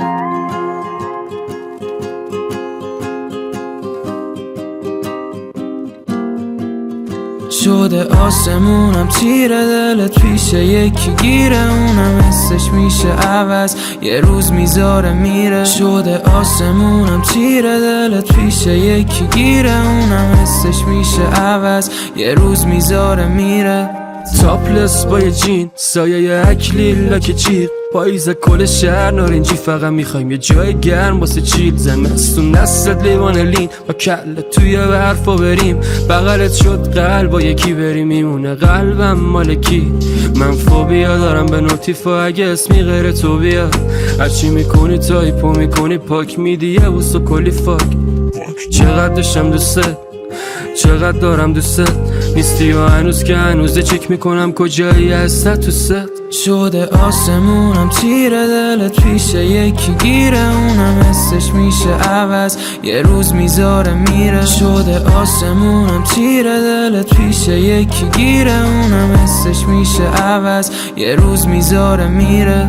شده آسمونم تیره، دلت پیشه یکی گیره، اونم حسش میشه عوض، یه روز میذاره میره. شده آسمونم تیره، دلت پیشه یکی گیره، اونم حسش میشه عوض، یه روز میذاره میره. تاپلس با یه جین، سایه اکلیل لاک جیغ، پاییز کل شهر نارنجی، فقط میخوایم یه جای گرم واسه چیل. زمستون نستت لیوان لین، با کله توی برفا بریم، بغلت شد قلب با یکی بریم، میمونه قلبم مال کی؟ من فوبیا دارم به نوتیفا، اگه اسمی غیر تو بیاد، هرچی میکنی تایپو میکنی پاک میدی یه بوس و کلی فاک. چقدر داشتم دوست، چقدر دارم دوست نیستی و هنوز که هنوزه چک میکنم کجایی هسته تو ست. شده آسمونم تیره، دلت پیشه یکی گیره، اونم حسش میشه عوض، یه روز میذاره میره. شده آسمونم تیره، دلت پیشه یکی گیره، اونم حسش میشه عوض، یه روز میذاره میره.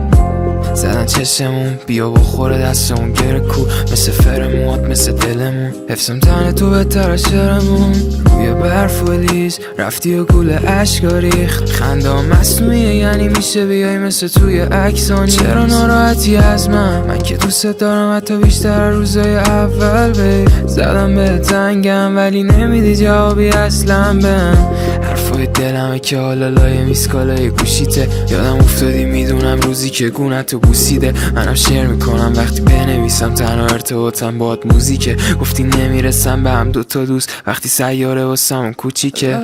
زدن چشمون بیا بخوره دستمون، گره کو مثل فرموات مثل دلمون، حفظم تنه تو بهتر از شرمون. روی برف و لیز رفتی و گول عشقا ریخت، خنده ها مصنوعیه یعنی میشه بیای مثل توی عکسانی. چرا ناراحتی از من که دوست دارم حتی بیشتر روزای اول بی. زدم به تنگم ولی نمیدی جوابی اصلا بهم، حرفای دلمه که حالا لایه میسکالای گوشیته. یادم افتادی میدونم روزی که گونه تو بوسیده، منم شعر میکنم وقتی بنویسم، تنها ارتباطم باهات موزیکه. گفتی نمیرسم به هم دوتا دوست وقتی سیاره واسمون کوچیکه.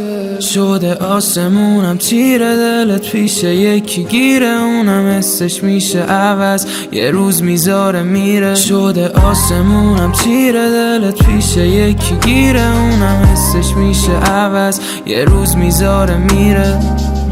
شده آسمونم تیره، دلت پیشه یکی گیره، اونم حسش میشه عوض، یه روز میذاره میره. شده آسمونم تیره، دلت پیشه یکی گیره، اونم حسش میشه عوض، یه روز میذاره میره.